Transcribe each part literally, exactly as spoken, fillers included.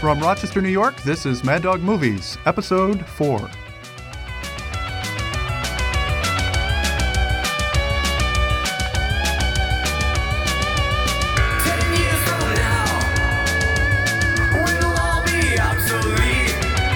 From Rochester, New York, this is Mad Dog Movies, Episode four. Ten years from now, we'll all be obsolete.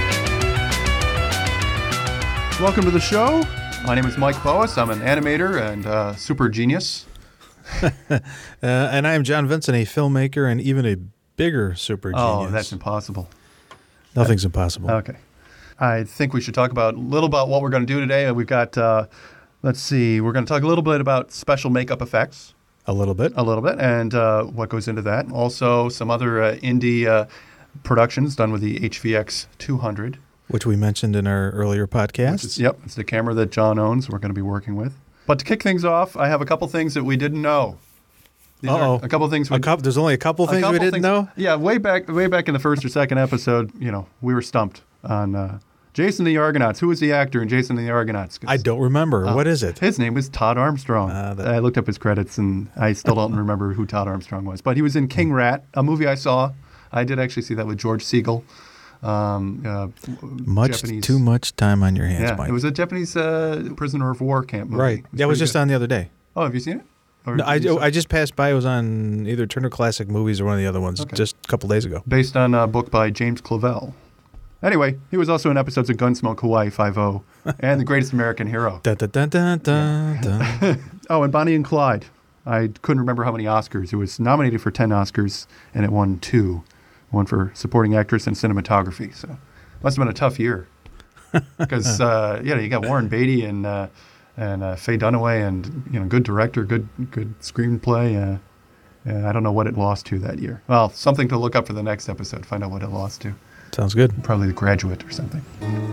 Welcome to the show. My name is Mike Boas. I'm an animator and uh, super genius. uh, and I am John Vincent, a filmmaker and even a bigger super genius. Oh, that's impossible. Nothing's impossible. Okay. I think we should talk about a little about what we're going to do today. We've got, uh, let's see, we're going to talk a little bit about special makeup effects. A little bit. A little bit, and uh, what goes into that. Also, some other uh, indie uh, productions done with the H V X two hundred. Which we mentioned in our earlier podcasts. Is, yep, it's the camera that John owns we're going to be working with. But to kick things off, I have a couple things that we didn't know. These Uh-oh. are a couple things we a couple, There's only a couple a things couple we didn't things- know? Yeah, way back way back in the first or second episode, you know, we were stumped on uh, Jason and the Argonauts. Who was the actor in Jason and the Argonauts? 'Cause, I don't remember. uh, what is it? His name was Todd Armstrong. Uh, that- I looked up his credits, and I still don't remember who Todd Armstrong was. But he was in King Rat, a movie I saw. I did actually see that with George Segal. Um, uh, Much Japanese- too much time on your hands, Yeah, Mike. it was a Japanese uh, prisoner of war camp movie. right. That was pretty just good. on the other day. Oh, have you seen it? Or No, I, you saw- I just passed by. It was on either Turner Classic Movies or one of the other ones Okay. just a couple days ago. Based on a book by James Clavell. Anyway, he was also in episodes of Gunsmoke, Hawaii Five-O, and The Greatest American Hero. Dun, dun, dun, dun, dun, dun. Oh, and Bonnie and Clyde. I couldn't remember how many Oscars. It was nominated for ten Oscars, and it won two. One for supporting actress and cinematography. So must have been a tough year. Because, uh, yeah, you got Warren Beatty and uh, and uh, Faye Dunaway and, you know, good director, good good screenplay. Uh, yeah, I don't know what it lost to that year. Well, something to look up for the next episode, find out what it lost to. Sounds good. Probably The Graduate or something.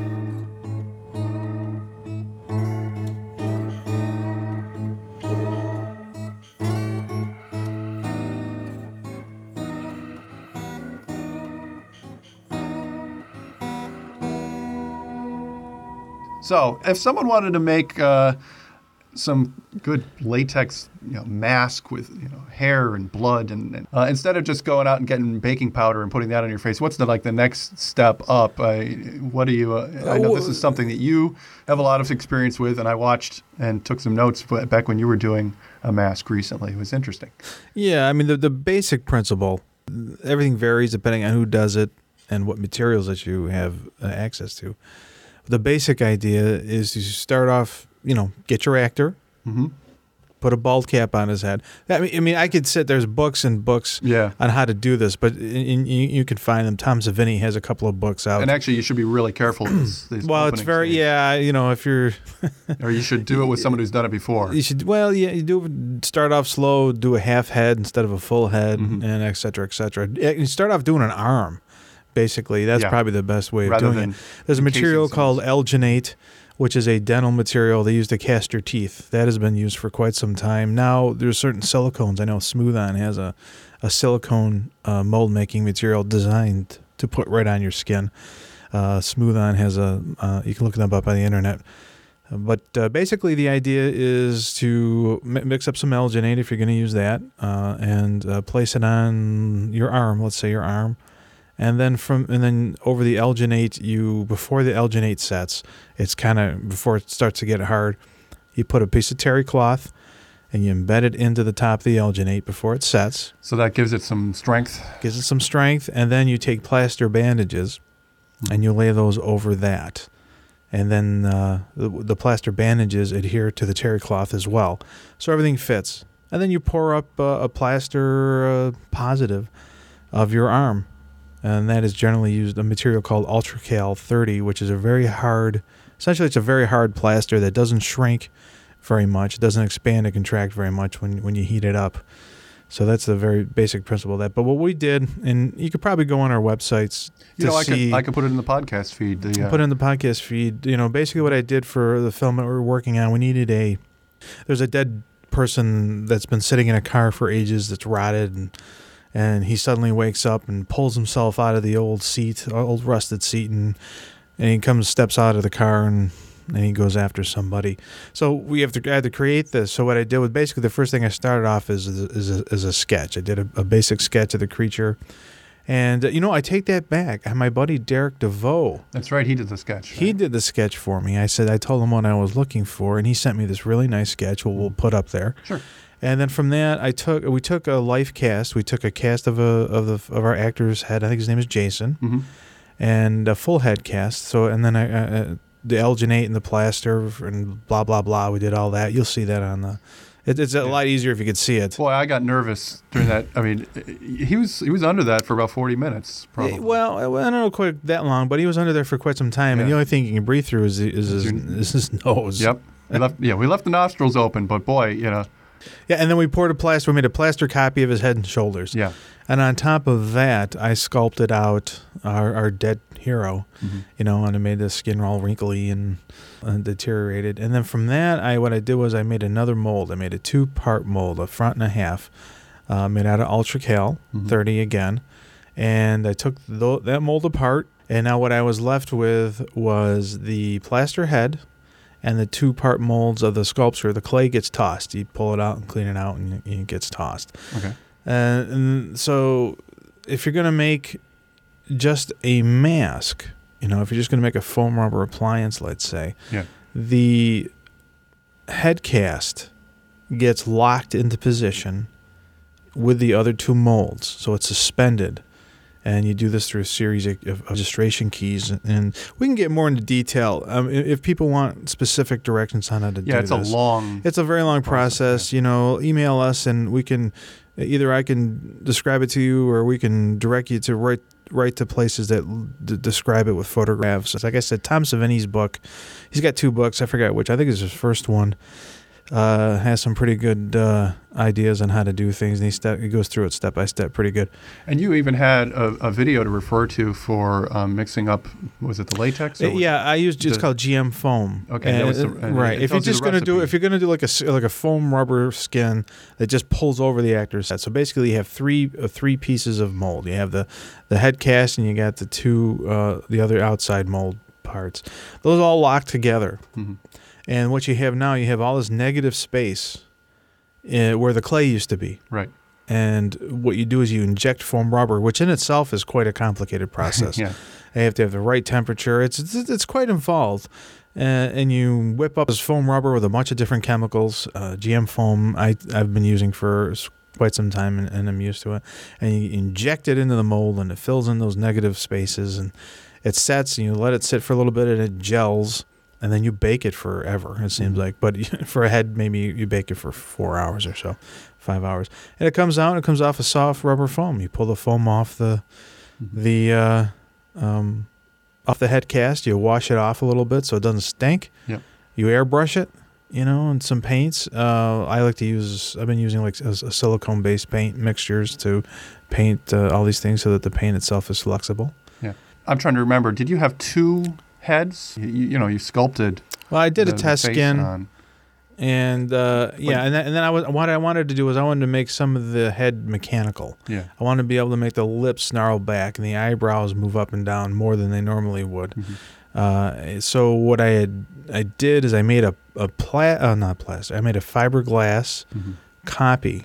So, if someone wanted to make uh, some good latex, you know, mask with, you know, hair and blood, and, and uh, instead of just going out and getting baking powder and putting that on your face, what's the like the next step up? Uh, what do you? Uh, I know this is something that you have a lot of experience with, and I watched and took some notes back when you were doing a mask recently. It was interesting. Yeah, I mean, the, the basic principle, everything varies depending on who does it and what materials that you have uh, access to. The basic idea is to start off, you know, get your actor, Mm-hmm. put a bald cap on his head. I mean, I mean, I could sit, there's books and books Yeah. on how to do this, but in, in, you, you can find them. Tom Savini has a couple of books out. And actually, you should be really careful. This, these well, it's opening very, scenes. yeah, you know, if you're, Or you should do it with someone who's done it before. you should, well, yeah, you do start off slow, do a half head instead of a full head, Mhm. and et cetera, et cetera. Yeah, you start off doing an arm. Basically, that's Yeah. probably the best way of Rather doing than it. There's a encasing material someone's- called alginate, which is a dental material they use to cast your teeth. That has been used for quite some time. Now, there's certain silicones. I know Smooth On has a, a silicone uh, mold-making material designed to put right on your skin. Uh, Smooth On has a, uh, you can look them up on the internet. But uh, basically, the idea is to mi- mix up some alginate if you're going to use that, uh, and uh, place it on your arm. Let's say your arm, and then from and then over the alginate, you before the alginate sets, it's kind of before it starts to get hard. You put a piece of terry cloth, and you embed it into the top of the alginate before it sets. So that gives it some strength. Gives it some strength, and then you take plaster bandages, and you lay those over that. And then uh, the, the plaster bandages adhere to the terry cloth as well. So everything fits. And then you pour up uh, a plaster uh, positive of your arm. And that is generally used a material called Ultracal thirty, which is a very hard, essentially it's a very hard plaster that doesn't shrink very much. It doesn't expand and contract very much when, when you heat it up. So that's the very basic principle of that. But what we did, and you could probably go on our websites to You know, I see. could I could put it in the podcast feed. The, uh, Put it in the podcast feed. You know, basically what I did for the film that we were working on, we needed a, there's a dead person that's been sitting in a car for ages that's rotted, and and he suddenly wakes up and pulls himself out of the old seat, old rusted seat, and and he comes, steps out of the car, and and he goes after somebody. So we have to I had to create this. So what I did was basically the first thing I started off is is, is, a, is a sketch. I did a, a basic sketch of the creature. And, uh, you know, I take that back. Uh, My buddy Derek DeVoe, That's right. He did the sketch. he right? did the sketch for me. I said, I told him what I was looking for, and he sent me this really nice sketch, we'll, we'll put up there. Sure. And then from that, I took we took a life cast. We took a cast of a of the of our actor's head. I think his name is Jason, hmm and a full head cast. So and then I uh, the alginate and the plaster and blah blah blah. We did all that. You'll see that on the. It, it's a lot easier if you could see it. Boy, I got nervous during that. I mean, he was he was under that for about forty minutes, probably. Eh, Well, I don't know quite that long, but he was under there for quite some time, and Yeah. the only thing he can breathe through is, is, his, is his nose. Yep. We left. Yeah, we left the nostrils open, but boy, you know. Yeah, and then we poured a plaster. We made a plaster copy of his head and shoulders. Yeah. And on top of that, I sculpted out our, our dead hero, Mhm. you know, and I made the skin all wrinkly and uh, deteriorated. And then from that, I what I did was I made another mold. I made a two-part mold, a front and a half, uh, made out of Ultra Cal, Mhm. thirty again. And I took th- that mold apart, and now what I was left with was the plaster head and the two-part molds of the sculpture. The clay gets tossed. You pull it out and clean it out, and it gets tossed. Okay. Uh, and so if you're going to make just a mask, you know, if you're just going to make a foam rubber appliance, let's say, Yeah. the head cast gets locked into position with the other two molds. So it's suspended. And you do this through a series of, of registration keys. And we can get more into detail. Um, if if people want specific directions on how to do Yeah, it's this. a long. It's a very long process. process, You know, email us and we can either I can describe it to you or we can direct you to right right to places that d- describe it with photographs. Like I said, Tom Savini's book, he's got two books. I forgot which. I think it's his first one. Uh, has some pretty good uh, ideas on how to do things, and he, step, he goes through it step by step, pretty good. And you even had a, a video to refer to for um, mixing up. Was it the latex? or Uh, was- yeah, I used it's the- called G M foam. Okay, that And, was the- uh, and it- right. it If you're tells you just the gonna do, recipe. if you're gonna do like a s- like a foam rubber skin that just pulls over the actor's head. So basically, you have three uh, three pieces of mold. You have the the head cast, and you got the two uh, the other outside mold parts. Those all lock together. Mhm. And what you have now, you have all this negative space uh, where the clay used to be. Right. And what you do is you inject foam rubber, which in itself is quite a complicated process. Yeah. You have to have the right temperature. It's it's, it's quite involved. Uh, and you whip up this foam rubber with a bunch of different chemicals. Uh, G M foam I, I've been using for s- quite some time, and, and I'm used to it. And you inject it into the mold, and it fills in those negative spaces. And it sets, and you let it sit for a little bit, and it gels. And then you bake it forever, it seems like. But for a head, maybe you bake it for four hours or so, five hours. And it comes out, and it comes off a soft rubber foam. You pull the foam off the Mhm. the uh, um, off the head cast. You wash it off a little bit so it doesn't stink. Yep. You airbrush it, you know, and some paints. Uh, I like to use. I've been using like a, a silicone-based paint mixtures to paint uh, all these things so that the paint itself is flexible. Yeah. I'm trying to remember. Did you have two heads? You, you know, you sculpted. Well, I did the, a test the face skin. on. And uh, yeah, and then, and then I was what I wanted to do was I wanted to make some of the head mechanical. Yeah. I wanted to be able to make the lips snarl back and the eyebrows move up and down more than they normally would. Mhm. Uh, so what I had I did is I made a a pla- uh, not plastic. I made a fiberglass Mhm. copy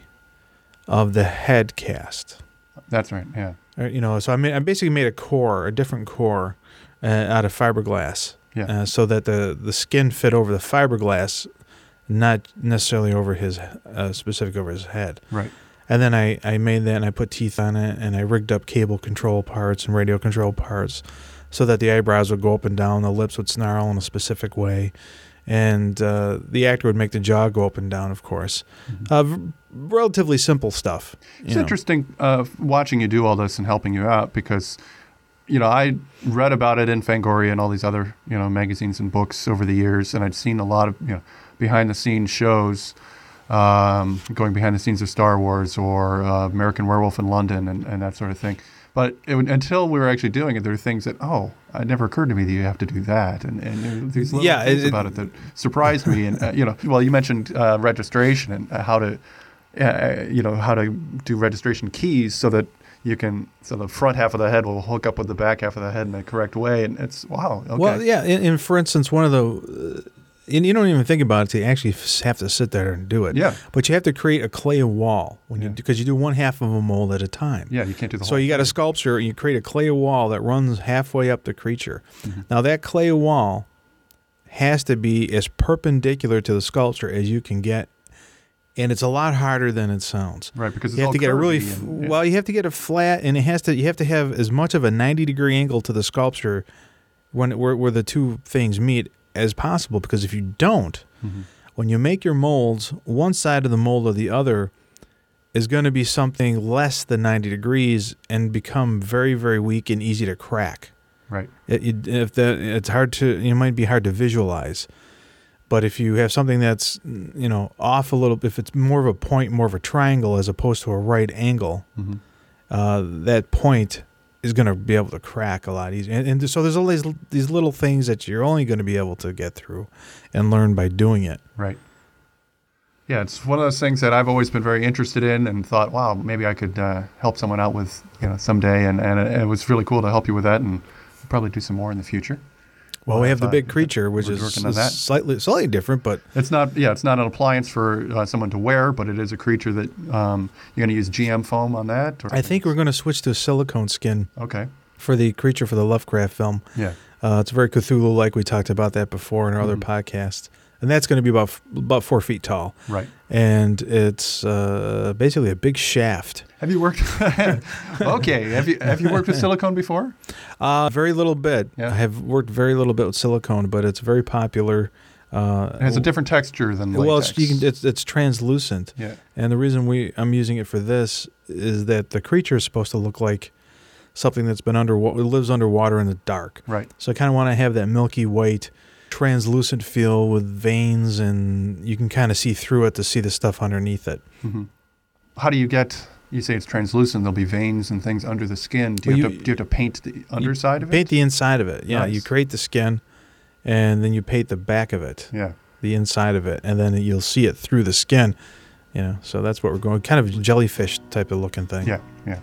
of the head cast. That's right. Yeah. Or, you know, so I made I basically made a core, a different core, uh, out of fiberglass. Yeah. Uh, so that the the skin fit over the fiberglass, not necessarily over his uh, specific over his head. Right. And then I, I made that and I put teeth on it and I rigged up cable control parts and radio control parts so that the eyebrows would go up and down, the lips would snarl in a specific way, and uh, the actor would make the jaw go up and down, of course. Mm-hmm. Uh, v- relatively simple stuff. you It's know. interesting uh, watching you do all this and helping you out because, you know, I read about it in Fangoria and all these other, you know, magazines and books over the years, and I'd seen a lot of, you know, behind the scenes shows, um, going behind the scenes of Star Wars or uh, American Werewolf in London and, and that sort of thing. But it, would- until we were actually doing it, there were things that, oh, it never occurred to me that you have to do that. And, and there were these little Yeah, things it- about it that surprised me. And, uh, you know, well, you mentioned uh, registration and how to, uh, you know, how to do registration keys so that you can, so the front half of the head will hook up with the back half of the head in the correct way. And it's, wow, okay. Well, yeah, and, and for instance, one of the, and you don't even think about it to actually f- have to sit there and do it. Yeah. But you have to create a clay wall when you Yeah. because you do one half of a mold at a time. Yeah, you can't do the So whole you got a thing. sculpture and you create a clay wall that runs halfway up the creature. Mm-hmm. Now that clay wall has to be as perpendicular to the sculpture as you can get, and it's a lot harder than it sounds. Right, because it's You have all to get a really curvy f- and- yeah. well. You have to get it flat, and it has to. You have to have as much of a ninety degree angle to the sculpture when it, where where the two things meet as possible. Because if you don't, Mm-hmm. when you make your molds, one side of the mold or the other is going to be something less than ninety degrees and become very very weak and easy to crack. Right. It, it, if that it's hard to, it might be hard to visualize. But if you have something that's, you know, off a little, if it's more of a point, more of a triangle as opposed to a right angle, Mm-hmm. uh, that point is going to be able to crack a lot easier. And, and so there's all these, these little things that you're only going to be able to get through and learn by doing it. Right. Yeah, it's one of those things that I've always been very interested in and thought, wow, maybe I could uh, help someone out with, you know, someday. And, and it, it was really cool to help you with that, and we'll probably do some more in the future. Well, we have the Uh, big creature, which we're is, working on is that. slightly slightly different, but It's not, yeah, it's not an appliance for uh, someone to wear, but it is a creature that um, you're going to use G M foam on that? Or? I think we're going to switch to silicone skin Okay. for the creature for the Lovecraft film. Yeah. Uh, it's very Cthulhu-like. We talked about that before in our other Mhm. podcast. And that's going to be about f- about four feet tall. Right. And it's uh, basically a big shaft. Have you worked? Okay. Have you have you worked with silicone before? Uh, very little bit. Yeah. I have worked very little bit with silicone, but it's very popular. Uh, It has a different texture than latex. well, it's, you can, it's it's translucent. Yeah. And the reason we I'm using it for this is that the creature is supposed to look like something that's been under lives underwater in the dark. Right. So I kind of want to have that milky white, translucent feel with veins, and you can kind of see through it to see the stuff underneath it. hmm How do you get? You say it's translucent. There'll be veins and things under the skin. Do you, Well, have, you- to, do you have to paint the underside of it? Paint the inside of it. Yeah, Nice. you create the skin, and then you paint the back of it, Yeah. the inside of it, and then you'll see it through the skin. You know, so that's what we're going. Kind of jellyfish type of looking thing. Yeah. Yeah.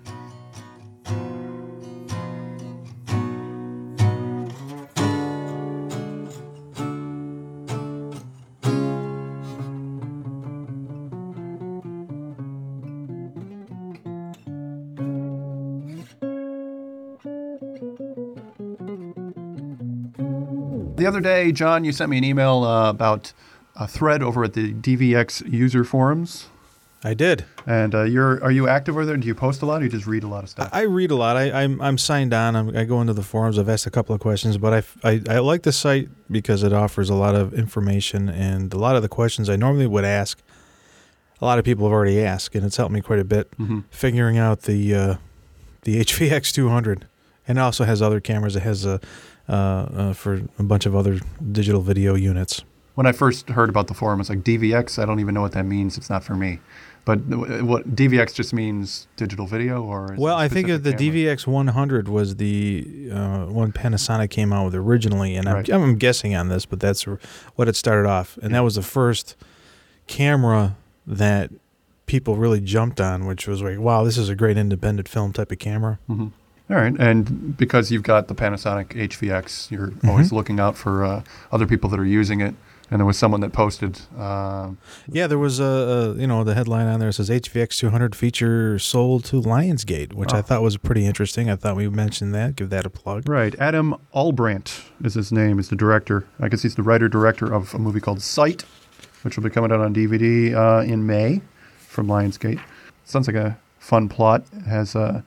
The other day, John, you sent me an email uh, about a thread over at the D V X user forums. I did. And uh, you're are you active over there? Do you post a lot, or you just read a lot of stuff? I read a lot. I, I'm I'm signed on. I'm, I go into the forums. I've asked a couple of questions, but I, I I like the site because it offers a lot of information, and a lot of the questions I normally would ask, a lot of people have already asked, and it's helped me quite a bit hmm figuring out the uh, the H V X two hundred, and it also has other cameras. It has a uh, uh, for a bunch of other digital video units. When I first heard about the forum, it's like D V X. I don't even know what that means. It's not for me. But what D V X just means digital video, or is Well, it I think specific the camera? D V X one hundred was the uh, one Panasonic came out with originally, and Right. I'm, I'm guessing on this, but that's what it started off, and Yeah. that was the first camera that people really jumped on, which was like, wow, this is a great independent film type of camera. Mhm. All right, and because you've got the Panasonic H V X, you're Mm-hmm. always looking out for uh, other people that are using it. And there was someone that posted. Um, Yeah, there was a, a you know the headline on there says H V X two hundred feature sold to Lionsgate, which I Oh. thought was pretty interesting. I thought we mentioned that. Give that a plug. right, Adam Albrandt is his name. Is the director. I guess he's the writer director of a movie called Sight, which will be coming out on D V D uh, in May from Lionsgate. Sounds like a fun plot. It has a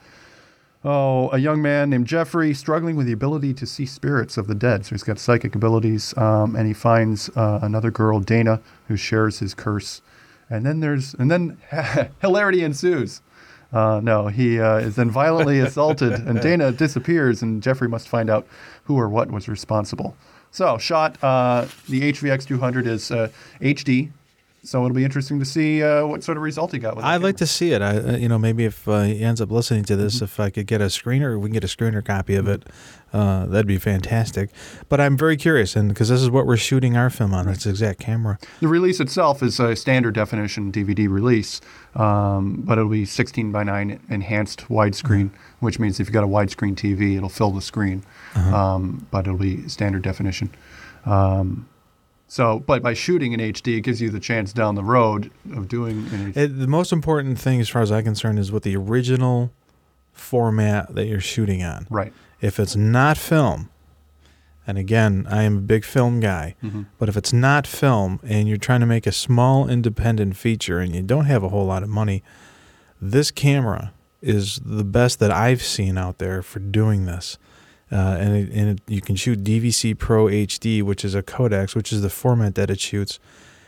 oh a young man named Jeffrey struggling with the ability to see spirits of the dead. So he's got psychic abilities, um, and he finds uh, another girl, Dana, who shares his curse. And then there's and then hilarity ensues. Uh, no, he uh, is then violently assaulted, and Dana disappears, and Jeffrey must find out who or what was responsible. So, shot uh, the H V X two hundred is uh, H D, so it'll be interesting to see uh, what sort of result he got with it. I'd like to see it. I, uh, you know, maybe if uh, he ends up listening to this, Mm-hmm. if I could get a screener, we can get a screener copy of it. Uh, that'd be fantastic. But I'm very curious, and because this is what we're shooting our film on, this exact camera. The release itself is a standard definition D V D release, um, but it'll be sixteen by nine enhanced widescreen, which means if you've got a widescreen T V, it'll fill the screen, um, but it'll be standard definition. Um, So, but by shooting in H D, it gives you the chance down the road of doing in H D. It, the most important thing, as far as I'm concerned, is what the original format that you're shooting on. Right. If it's not film, and again, I am a big film guy, Mm-hmm. but if it's not film and you're trying to make a small independent feature and you don't have a whole lot of money, this camera is the best that I've seen out there for doing this. Uh, and it, and it, you can shoot D V C Pro H D, which is a codex, which is the format that it shoots.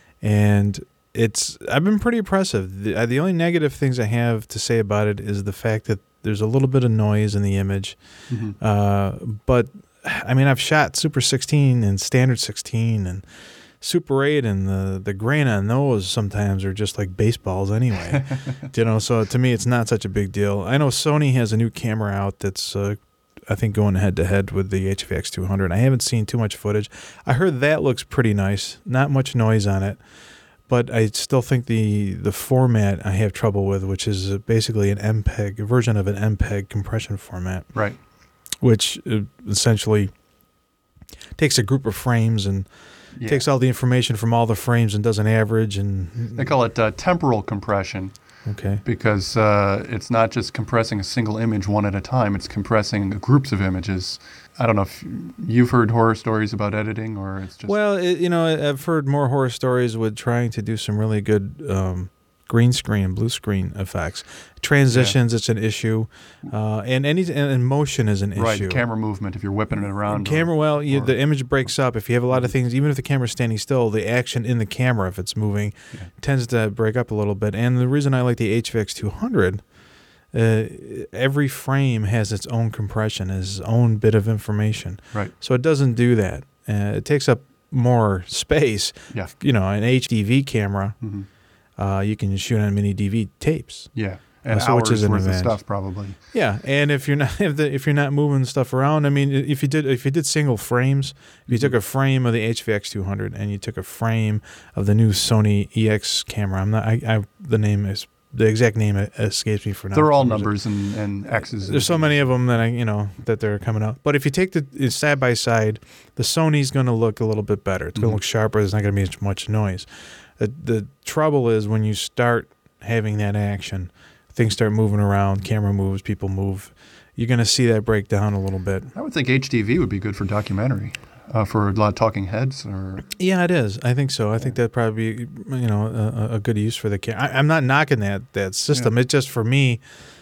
And it's I've been pretty impressive. The, uh, the only negative things I have to say about it is the fact that there's a little bit of noise in the image. Mm-hmm. Uh, but, I mean, I've shot Super sixteen and Standard sixteen and Super eight, and the, the grain on those sometimes are just like baseballs anyway. You know, so to me, it's not such a big deal. I know Sony has a new camera out that's, uh, I think, going head-to-head with the H V X two hundred. I haven't seen too much footage. I heard that looks pretty nice. Not much noise on it. But I still think the, the format I have trouble with, which is basically an M P E G, a version of an M P E G compression format. Right. Which uh, essentially takes a group of frames and Yeah. takes all the information from all the frames and does an average. And They call it uh, temporal compression okay, because uh, it's not just compressing a single image one at a time. It's compressing groups of images. I don't know if you've heard horror stories about editing, or it's just well, it, you know, I've heard more horror stories with trying to do some really good um, green screen and blue screen effects. Transitions, it's an issue, uh, and any and, and motion is an right issue. camera movement if you're whipping it around. Camera, or- well, you, or- the image breaks up. If you have a lot of things, even if the camera's standing still, the action in the camera, if it's moving, Yeah. tends to break up a little bit. And the reason I like the H V X two hundred, uh, every frame has its own compression, its own bit of information. Right. So it doesn't do that. Uh, it takes up more space. Yeah. You know, an H D V camera, Mhm. uh, you can shoot on mini D V tapes. Yeah. And so which hours is an worth of advantage. stuff probably. Yeah, and if you're not if, the, if you're not moving stuff around, I mean, if you did if you did single frames, if you took a frame of the H V X two hundred and you took a frame of the new Sony E X camera, I'm not I, I the name is the exact name escapes me for now. They're all for some reason. numbers and, and X's. There's so many of them that I you know that they're coming out. But if you take the side by side, the Sony's going to look a little bit better. It's going to Mhm. look sharper. There's not going to be as much noise. The, the trouble is when you start having that action, things start moving around, camera moves, people move. You're going to see that break down a little bit. I would think H D V would be good for documentary, uh, for a lot of talking heads. Or Yeah, it is. I think so. I think that'd probably be, you know, a, a good use for the camera. I'm not knocking that that system. Yeah. It's just for me,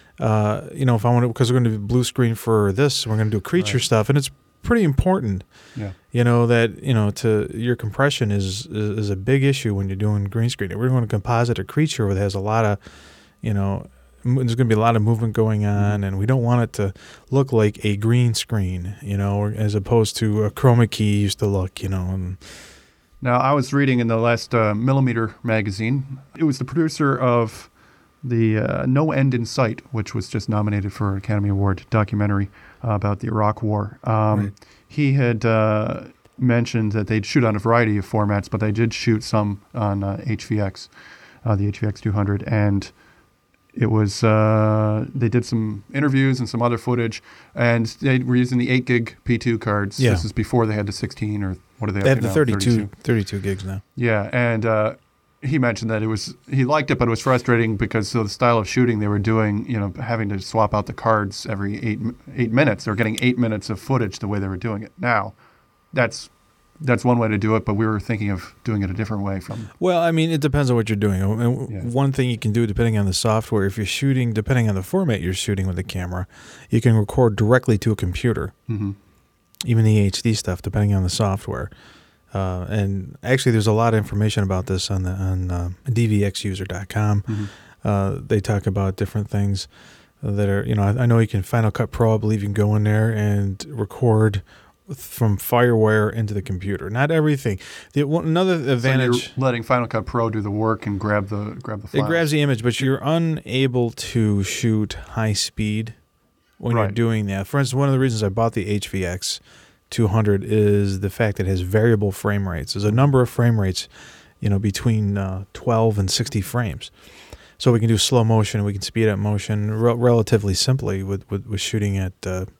uh, you know, if I want to, because we're going to do blue screen for this, we're going to do creature Right. stuff, and it's pretty important. yeah, You know that you know to your compression is is, is a big issue when you're doing green screen. If we're going to composite a creature that has a lot of, you know, m- there's going to be a lot of movement going on, and we don't want it to look like a green screen, you know, or as opposed to a chroma key used to look, you know. And Now, I was reading in the last uh, Millimeter magazine. It was the producer of the uh, No End in Sight, which was just nominated for an Academy Award documentary uh, about the Iraq War. Um, Right. He had uh, mentioned that they'd shoot on a variety of formats, but they did shoot some on uh, H V X, uh, the H V X two hundred, and it was uh, they did some interviews and some other footage, and they were using the eight gig P two cards. Yeah. This is before they had the sixteen, or what are they? they up have to the now? thirty-two, thirty-two gigs now. Yeah, and uh, he mentioned that it was he liked it, but it was frustrating because of the style of shooting they were doing. You know, having to swap out the cards every eight eight minutes. They were getting eight minutes of footage the way they were doing it. Now, that's that's one way to do it, but we were thinking of doing it a different way. From Well, I mean, it depends on what you're doing. And Yeah. One thing you can do, depending on the software, if you're shooting, depending on the format you're shooting with the camera, you can record directly to a computer, mm-hmm. even the H D stuff, depending on the software. Uh, and actually, there's a lot of information about this on the on uh, D V X user dot com. Mm-hmm. Uh, they talk about different things that are, you know, I, I know you can Final Cut Pro, I believe you can go in there and record from Firewire into the computer. Not everything. The one, another advantage. So you're letting Final Cut Pro do the work and grab the grab the It files. grabs the image, but you're unable to shoot high speed when you're Right. doing that. For instance, one of the reasons I bought the H V X two hundred is the fact that it has variable frame rates. There's a number of frame rates, you know, between uh, twelve and sixty frames. So we can do slow motion, we can speed up motion re- relatively simply with, with, with shooting at uh,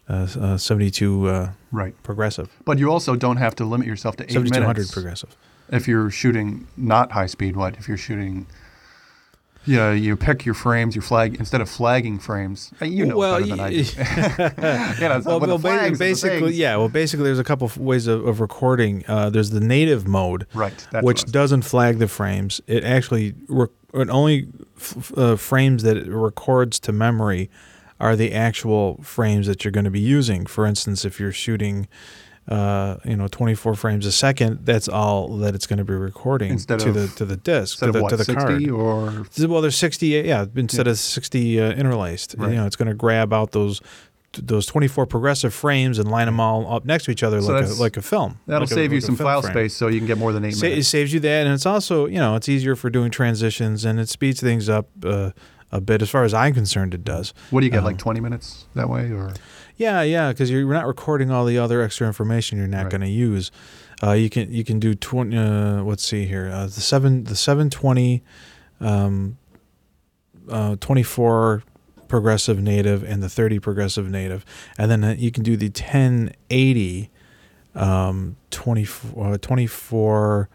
uh, uh, seventy-two uh, Right. progressive, But you also don't have to limit yourself to eight seventy-two hundred minutes progressive. if you're shooting not high speed. What if you're shooting? Yeah, you pick your frames, your flag instead of flagging frames. uh, You know Well, better than I do. y- you know, so Well, with well the ba- flags and the basically, things- yeah. Well, basically, there's a couple of ways of, of recording. Uh, there's the native mode, Right. That's which what I was- doesn't flag the frames. It actually rec- it only f- uh, frames that it records to memory are the actual frames that you're going to be using. For instance, if you're shooting, uh, you know, twenty-four frames a second, that's all that it's going to be recording Instead to of- the to the disk instead to the, of what, to the sixty card. or Well, there's sixty. Yeah, instead of sixty uh, interlaced, Right. you know, it's going to grab out those those twenty-four progressive frames and line them all up next to each other So like a that's- like a film. that'll like a- save you like a some film file frame. space, so you can get more than eight Sa- It minutes. saves you that, and it's also, you know, it's easier for doing transitions, and it speeds things up uh, a bit. As far as I'm concerned, it does. What do you get, um, like twenty minutes that way, or Yeah, yeah, because you're not recording all the other extra information you're not Right. going to use. Uh, you can you can do twenty. Uh, let's see here, uh, the seven the seven twenty, um, uh, twenty-four progressive native and the thirty progressive native, and then uh, you can do the ten eighty, um, twenty-four, uh, twenty-four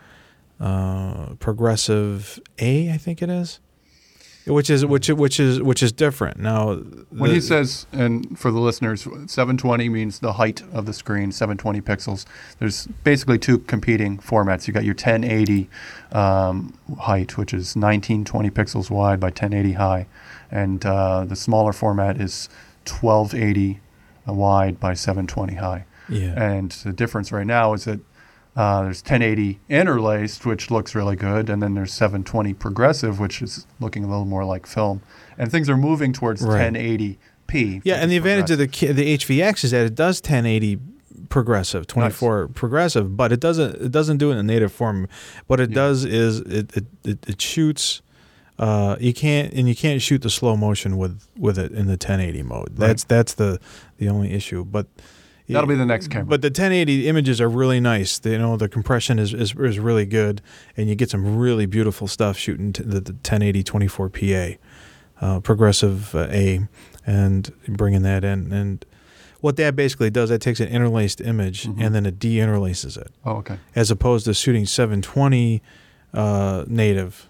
uh, progressive A, I think it is. Which is which which is which is different now. when the- he says, and for the listeners, seven twenty means the height of the screen, seven twenty pixels. There's basically two competing formats. You got your ten eighty um, height, which is nineteen twenty pixels wide by ten eighty high, and uh, the smaller format is twelve eighty wide by seven twenty high. yeah, And the difference right now is that uh, there's ten eighty interlaced, which looks really good, and then there's seven twenty progressive, which is looking a little more like film. And things are moving towards Right. ten eighty p. yeah, and the advantage of the ki- the H V X is that it does ten eighty progressive, twenty-four progressive, but it doesn't it doesn't do it in native form. What it Yeah. does is it it, it, it shoots. Uh, you can't and you can't shoot the slow motion with, with it in the ten eighty mode. That's that's the the only issue. But That'll be the next camera. But the ten eighty images are really nice. They, you know, the compression is, is is really good, and you get some really beautiful stuff shooting to the, the ten eighty twenty-four P A, uh, progressive uh, A, and bringing that in. And what that basically does, that takes an interlaced image Mhm. and then it de-interlaces it, oh, okay. as opposed to shooting seven twenty uh, native.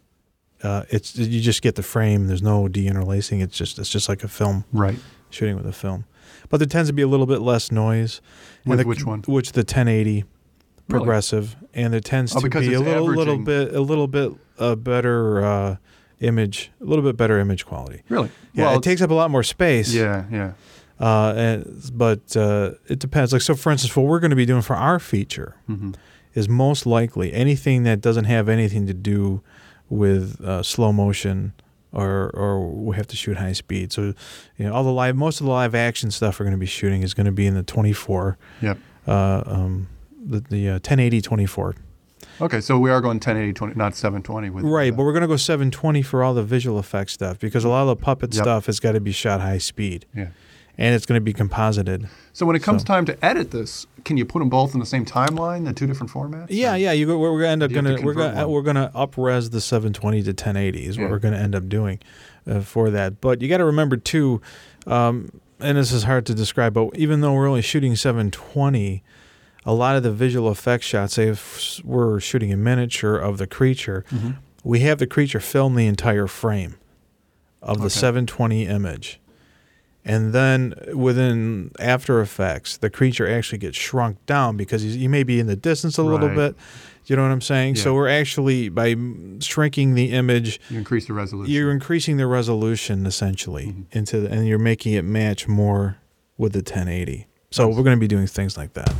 Uh, it's you just get the frame. There's no de-interlacing. It's just it's just like a film. Right. Shooting with a film. But there tends to be a little bit less noise. And With the- which one? Which the ten eighty Really? progressive, and there tends Oh, to because be a it's little little averaging- bit a little bit uh, better uh, image, a little bit better image quality. Really? Yeah, Well, it takes up a lot more space. Yeah, yeah. Uh, and, but uh, it depends. Like so, for instance, what we're going to be doing for our feature hmm is most likely anything that doesn't have anything to do with uh, slow motion. Or, or we have to shoot high speed. So, you know, all the live, most of the live action stuff we're going to be shooting is going to be in the twenty-four, Yep. uh, um, the the uh, ten eighty twenty-four. Okay, so we are going ten eighty twenty, not seven twenty. With Right, the- but we're going to go seven twenty for all the visual effects stuff because a lot of the puppet Yep. stuff has got to be shot high speed, yeah. and it's going to be composited. So when it comes So- time to edit this, can you put them both in the same timeline, the two different formats? Yeah, Or- yeah. You go, we're going to end up Do you have going to to we're convert going one? we're going to up-res the seven twenty to ten eighty is what Yeah. we're going to end up doing uh, for that. But you got to remember too, um, and this is hard to describe, but even though we're only shooting seven twenty, a lot of the visual effects shots, say if we're shooting a miniature of the creature, Mhm. we have the creature film the entire frame of the Okay. seven twenty image. And then within After Effects, the creature actually gets shrunk down because he's, he may be in the distance a little Right. bit. You know what I'm saying? So Yeah. we're actually, by m- shrinking the image, You increase the resolution. you're increasing the resolution essentially Mhm. into, the, and you're making it match more with the ten eighty. So Nice. we're going to be doing things like that.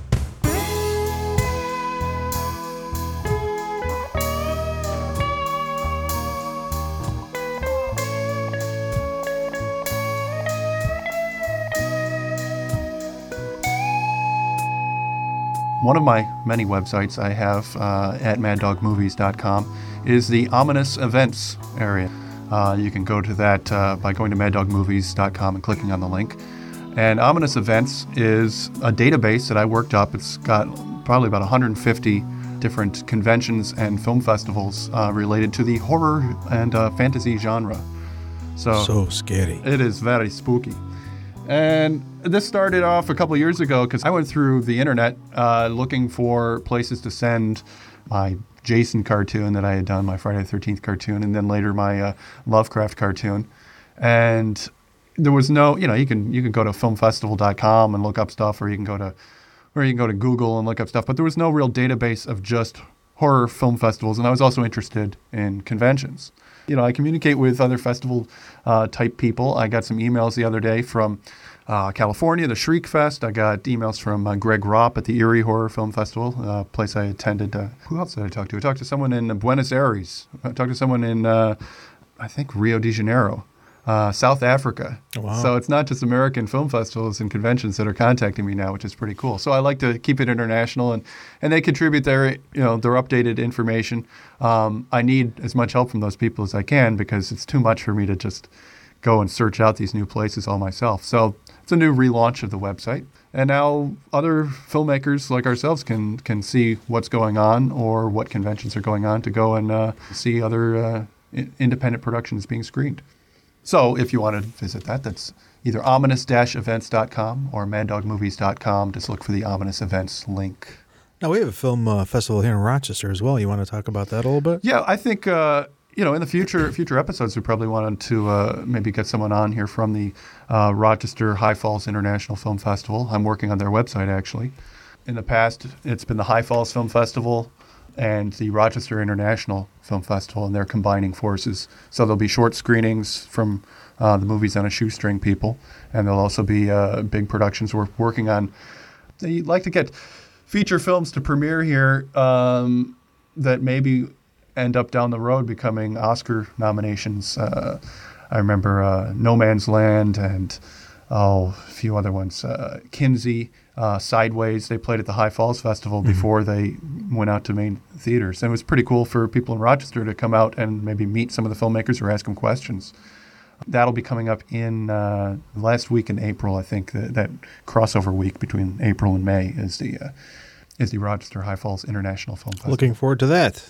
One of my many websites I have uh, at mad dog movies dot com is the Ominous Events area. Uh, you can go to that uh, by going to mad dog movies dot com and clicking on the link. And Ominous Events is a database that I worked up. It's got probably about one hundred fifty different conventions and film festivals uh, related to the horror and uh, fantasy genre. So, So scary. it is very spooky. And this started off a couple years ago because I went through the internet uh, looking for places to send my Jason cartoon that I had done, my Friday the thirteenth cartoon, and then later my uh, Lovecraft cartoon. And there was no, you know, you can you can go to film festival dot com and look up stuff, or you can go to, or you can go to Google and look up stuff. But there was no real database of just horror film festivals, and I was also interested in conventions. You know, I communicate with other festival uh, type people. I got some emails the other day from uh, California, the Shriek Fest. I got emails from uh, Greg Ropp at the Erie Horror Film Festival, a uh, place I attended. Uh, who else did I talk to? I talked to someone in Buenos Aires. I talked to someone in, uh, I think, Rio de Janeiro. Uh, South Africa. Wow. So it's not just American film festivals and conventions that are contacting me now, which is pretty cool. So I like to keep it international, and, and they contribute their, you know, their updated information. Um, I need as much help from those people as I can because it's too much for me to just go and search out these new places all myself. So it's a new relaunch of the website. And now other filmmakers like ourselves can can see what's going on or what conventions are going on to go and uh, see other uh, I- independent productions being screened. So if you want to visit that, that's either ominous dash events dot com or mad dog movies dot com. Just look for the Ominous Events link. Now, we have a film uh, festival here in Rochester as well. You want to talk about that a little bit? Yeah, I think, uh, you know, in the future future episodes, we probably wanted to uh, maybe get someone on here from the uh, Rochester High Falls International Film Festival. I'm working on their website, actually. In the past, it's been the High Falls Film Festival and the Rochester International Film Festival, and they're combining forces. So there'll be short screenings from uh, the Movies on a Shoestring people, and there'll also be uh, big productions we're working on. They like to get feature films to premiere here um, that maybe end up down the road becoming Oscar nominations. Uh, I remember uh, No Man's Land and oh, a few other ones. Uh, Kinsey, uh, Sideways, they played at the High Falls Festival Mm-hmm. before they went out to main theaters. And it was pretty cool for people in Rochester to come out and maybe meet some of the filmmakers or ask them questions. That'll be coming up in uh, last week in April, I think. That, that crossover week between April and May is the uh, is the Rochester High Falls International Film Festival. Looking forward to that.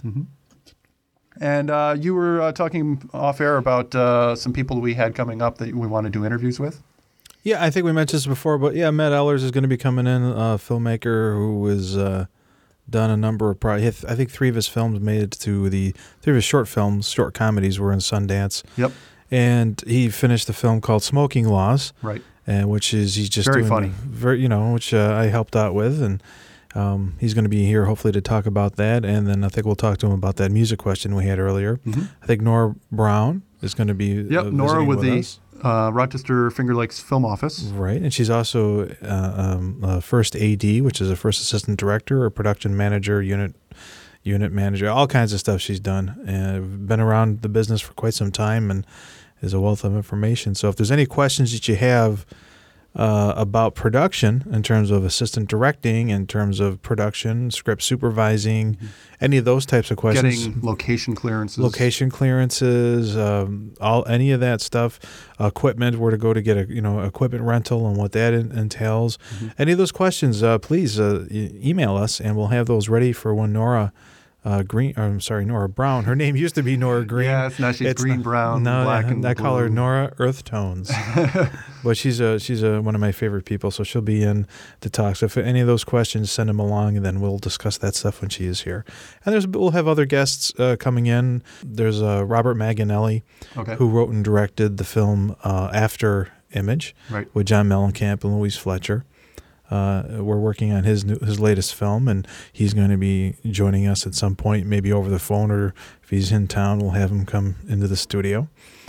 And uh, you were uh, talking off air about uh, some people we had coming up that we want to do interviews with. Yeah, I think we mentioned this before, but yeah, Matt Ehlers is going to be coming in, a filmmaker who has uh, done a number of, pro- I think three of his films made it to the, three of his short films, short comedies were in Sundance. Yep. And he finished a film called Smoking Laws. Right. And which is, he's just Very doing funny. Very, you know, which uh, I helped out with. And um, he's going to be here hopefully to talk about that. And then I think we'll talk to him about that music question we had earlier. Mhm. I think Nora Brown is going to be Yep, uh, Nora visiting with, the us. uh, Rochester Finger Lakes Film Office. Right, and she's also uh, um, uh, first A D, which is a first assistant director or production manager, unit unit manager, all kinds of stuff she's done. And been around the business for quite some time and is a wealth of information. So if there's any questions that you have uh, about production in terms of assistant directing, in terms of production, script supervising, any of those types of questions. Getting location clearances. Location clearances, um, all any of that stuff, equipment, where to go to get a you know equipment rental and what that en- entails. Mm-hmm. Any of those questions, uh, please uh, e- email us and we'll have those ready for when Nora uh, Green. Or, I'm sorry, Nora Brown. Her name used to be Nora Green. Yes, now she's It's green, not- brown, no, black, I, and I call her blue. Nora Earth Tones. But she's a she's a, one of my favorite people, so she'll be in to talk. So if any of those questions, send them along, and then we'll discuss that stuff when she is here. And there's we'll have other guests uh, coming in. There's uh, Robert Manganelli, Okay. who wrote and directed the film uh, After Image Right. with John Mellencamp and Louise Fletcher. Uh, we're working on his new, his latest film, and he's going to be joining us at some point, maybe over the phone, or if he's in town, we'll have him come into the studio.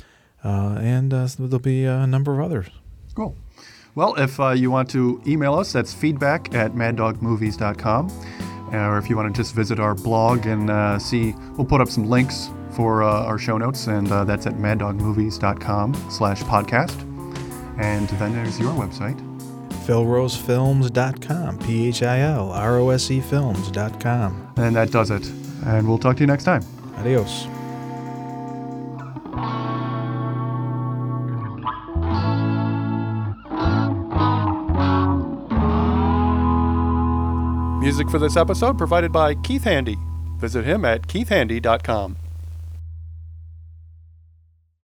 Uh, and uh, there'll be a number of others. Cool. Well, if uh, you want to email us, that's feedback at mad dog movies dot com. Or if you want to just visit our blog and uh, see, we'll put up some links for uh, our show notes, and uh, that's at mad dog movies dot com slash podcast. And then there's your website. phil rose films dot com, P H I L R O S E films dot com. And that does it. And we'll talk to you next time. Adios. Music for this episode provided by Keith Handy. Visit him at keith handy dot com.